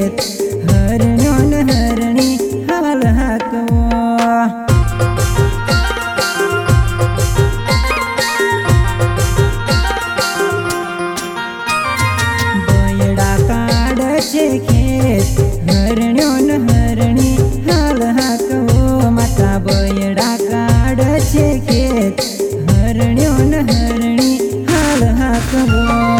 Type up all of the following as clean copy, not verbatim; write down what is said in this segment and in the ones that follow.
खेत हरण्यो न हरणी हाल हाकवो। बयड़ा काढे खेत हरण्यो न हरणी हाल हाकवो। माता बयड़ा काढे खेत हरण्यो न हरणी हाल हाकवो।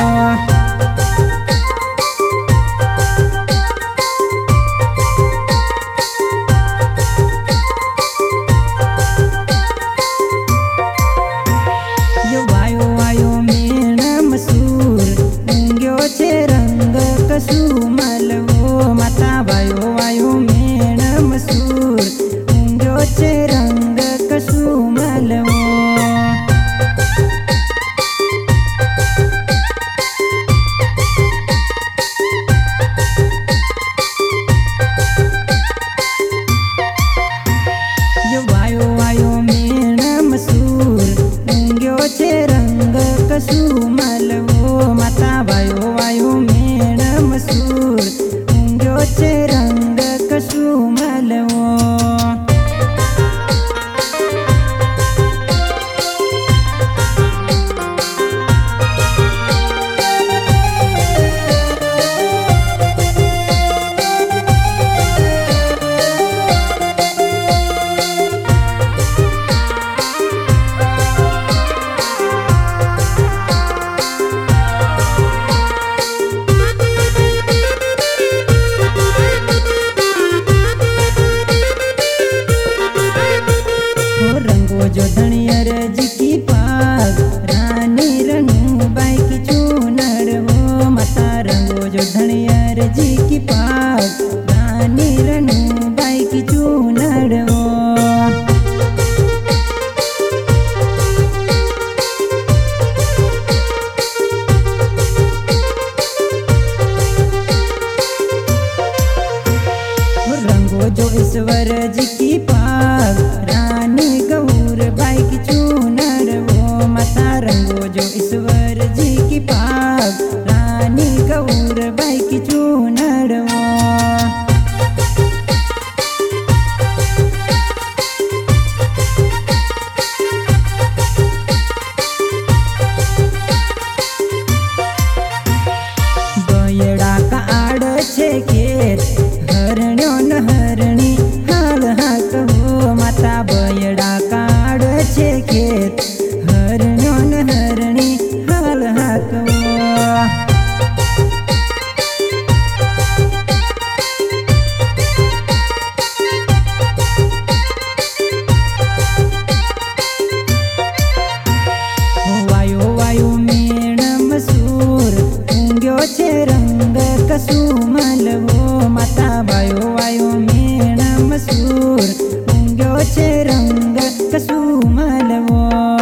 जो धनियर जी की पाग रानी रनु बाई की चूनर वो। माता रंगो जो धनियर जी की पाग रानी रनु बाई की चूनर वो। रंगो जो ईश्वर जी की पाग रानी गौर बाई की चूनर वो। माता रंगो जो ईश्वर जी की पाग रानी गौर बाई की चूनर वो। बयड़ा का आड़ छे खेत हरण्यो न हरणी हाल हाकवो। माता बयड़ा काढ छे खेत हरण्यो न हरणी हाल हाकवो। वायो वायो मेण मसूर ऊंग्यो छे रंग कसुमल वो। माता वायो वायो मेण मसूर ऊंग्यो छे रंग कसुमल वो।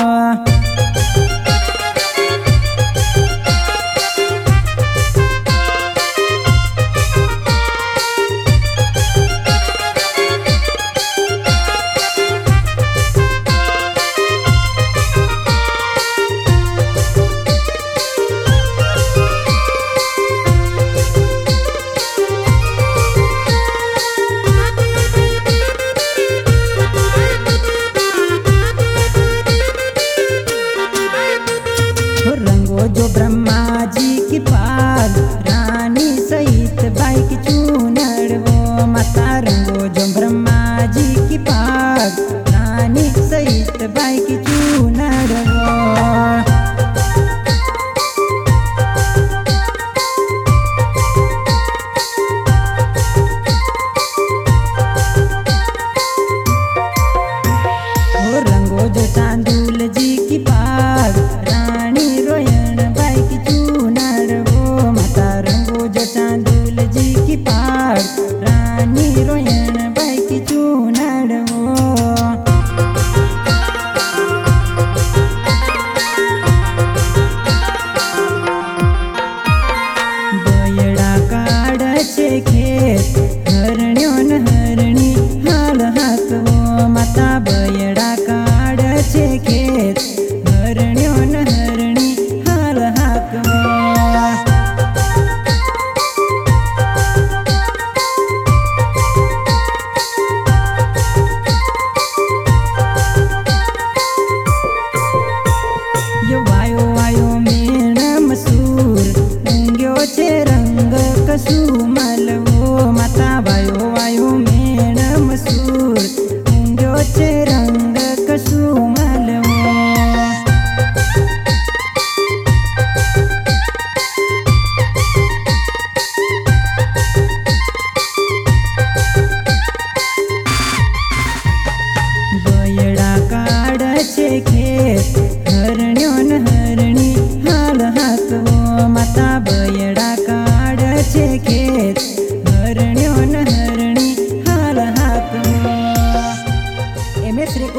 जो ब्रह्मा जी की पाग रानी सहित बाई की चूनर वो। माता रंगो जो ब्रह्मा जी की पाग रानी सहित बाई की चूनर वो। रंगो जो चांदुल जी की पाग रानी रोयण बाई की चूनर वो। माता रंगो जो चांदुल जी की पाग रानी रोयण बाई की चूनर वो। बयड़ा काढ छे खेत हरण्यो न हरणी हाल हाकवो। माता बयड़ा काढ छे खेत हरण्यो न हरणी हाल हाकवो।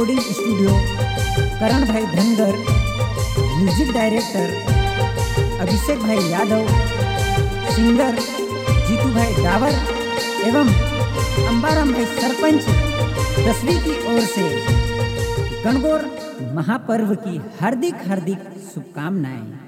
रिकॉर्डिंग स्टूडियो, करण भाई धनगर, म्यूजिक डायरेक्टर अभिषेक भाई यादव, सिंगर जीतू भाई डावर एवं अंबाराम भाई सरपंच 10वीं की ओर से गणगौर महापर्व की हार्दिक शुभकामनाएं।